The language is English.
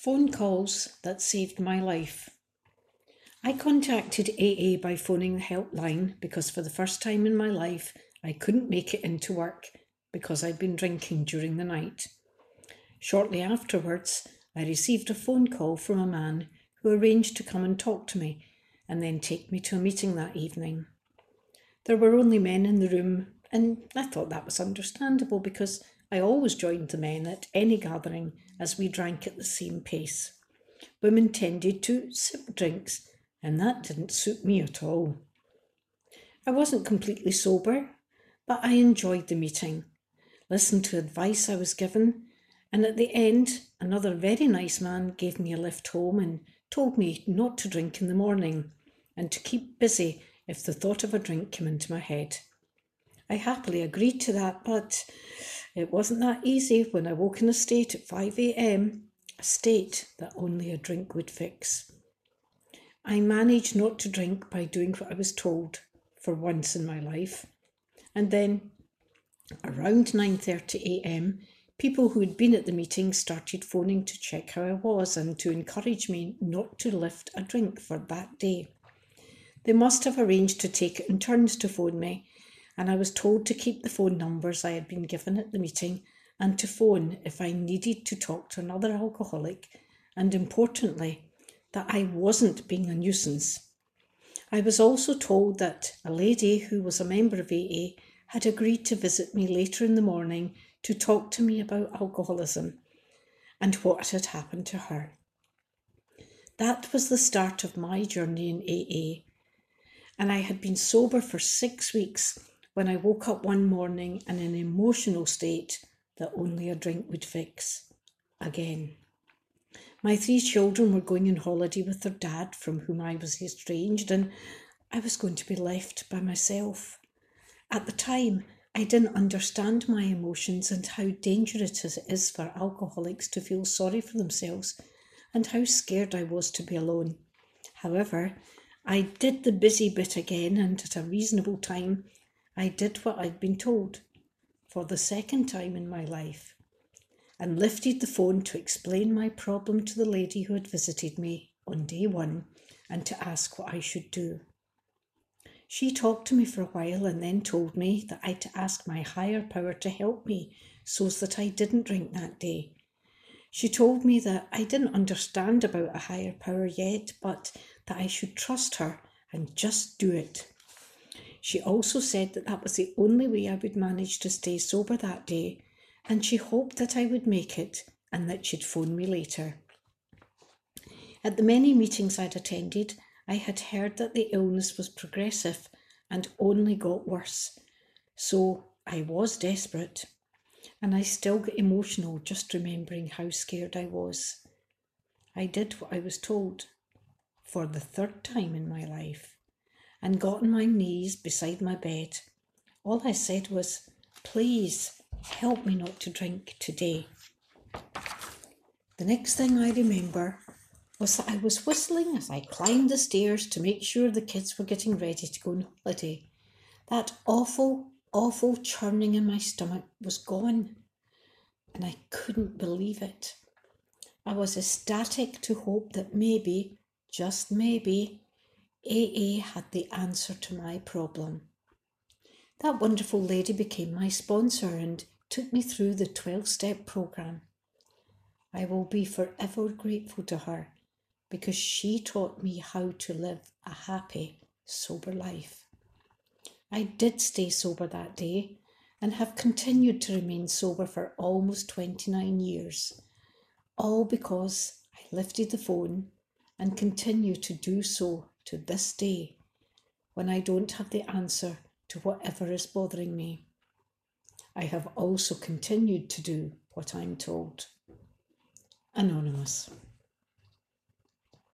Phone calls that saved my life. I contacted AA by phoning the helpline because for the first time in my life I couldn't make it into work because I'd been drinking during the night. Shortly afterwards, I received a phone call from a man who arranged to come and talk to me and then take me to a meeting that evening. There were only men in the room, and I thought that was understandable because I always joined the men at any gathering as we drank at the same pace. Women tended to sip drinks, and that didn't suit me at all. I wasn't completely sober, but I enjoyed the meeting, listened to advice I was given, and at the end, another very nice man gave me a lift home and told me not to drink in the morning and to keep busy if the thought of a drink came into my head. I happily agreed to that, but it wasn't that easy when I woke in a state at 5 a.m, a state that only a drink would fix. I managed not to drink by doing what I was told for once in my life. And then around 9:30 a.m, people who had been at the meeting started phoning to check how I was and to encourage me not to lift a drink for that day. They must have arranged to take it in turns to phone me, and I was told to keep the phone numbers I had been given at the meeting and to phone if I needed to talk to another alcoholic, and importantly, that I wasn't being a nuisance. I was also told that a lady who was a member of AA had agreed to visit me later in the morning to talk to me about alcoholism and what had happened to her. That was the start of my journey in AA, and I had been sober for 6 weeks when I woke up one morning in an emotional state that only a drink would fix. Again. My 3 children were going on holiday with their dad, from whom I was estranged, and I was going to be left by myself. At the time, I didn't understand my emotions and how dangerous it is for alcoholics to feel sorry for themselves, and how scared I was to be alone. However, I did the busy bit again, and at a reasonable time, I did what I'd been told, for the second time in my life, and lifted the phone to explain my problem to the lady who had visited me on day 1 and to ask what I should do. She talked to me for a while and then told me that I'd to ask my higher power to help me so that I didn't drink that day. She told me that I didn't understand about a higher power yet, but that I should trust her and just do it. She also said that that was the only way I would manage to stay sober that day, and she hoped that I would make it and that she'd phone me later. At the many meetings I'd attended, I had heard that the illness was progressive and only got worse. So I was desperate, and I still get emotional just remembering how scared I was. I did what I was told for the 3rd time in my life and got on my knees beside my bed. All I said was, "Please help me not to drink today." The next thing I remember was that I was whistling as I climbed the stairs to make sure the kids were getting ready to go on holiday. That awful, awful churning in my stomach was gone, and I couldn't believe it. I was ecstatic to hope that maybe, just maybe, AA had the answer to my problem. That wonderful lady became my sponsor and took me through the 12-step program. I will be forever grateful to her because she taught me how to live a happy, sober life. I did stay sober that day and have continued to remain sober for almost 29 years, all because I lifted the phone and continue to do so to this day when I don't have the answer to whatever is bothering me. I have also continued to do what I'm told. Anonymous.